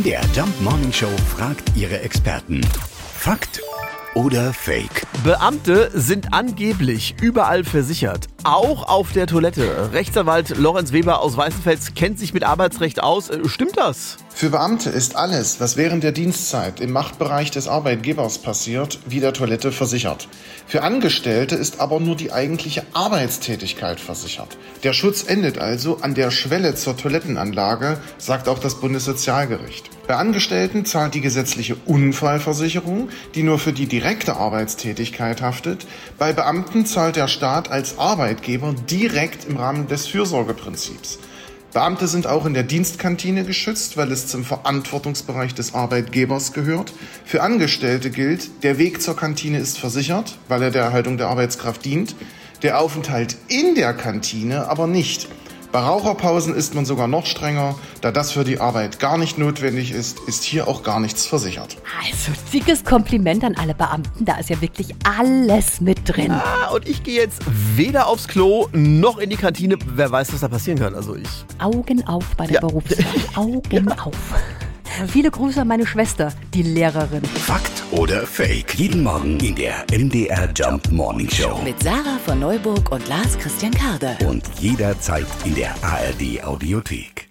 MDR Jump Morning Show fragt ihre Experten. Fakt oder Fake? Beamte sind angeblich überall versichert, auch auf der Toilette. Rechtsanwalt Lorenz Weber aus Weißenfels kennt sich mit Arbeitsrecht aus. Stimmt das? Für Beamte ist alles, was während der Dienstzeit im Machtbereich des Arbeitgebers passiert, wie der Toilette versichert. Für Angestellte ist aber nur die eigentliche Arbeitstätigkeit versichert. Der Schutz endet also an der Schwelle zur Toilettenanlage, sagt auch das Bundessozialgericht. Bei Angestellten zahlt die gesetzliche Unfallversicherung, die nur für die direkte Arbeitstätigkeit haftet. Bei Beamten zahlt der Staat als Arbeitgeber direkt im Rahmen des Fürsorgeprinzips. Beamte sind auch in der Dienstkantine geschützt, weil es zum Verantwortungsbereich des Arbeitgebers gehört. Für Angestellte gilt, der Weg zur Kantine ist versichert, weil er der Erhaltung der Arbeitskraft dient. Der Aufenthalt in der Kantine aber nicht. Bei Raucherpausen ist man sogar noch strenger. Da das für die Arbeit gar nicht notwendig ist, ist hier auch gar nichts versichert. Also dickes Kompliment an alle Beamten, da ist ja wirklich alles mit drin. Und ich gehe jetzt weder aufs Klo noch in die Kantine. Wer weiß, was da passieren kann. Also ich. Augen auf bei der Berufswahl. Augen auf. Viele Grüße an meine Schwester, die Lehrerin. Fakt oder Fake? Jeden Morgen in der MDR Jump Morning Show. Mit Sarah von Neuburg und Lars Christian Karde. Und jederzeit in der ARD Audiothek.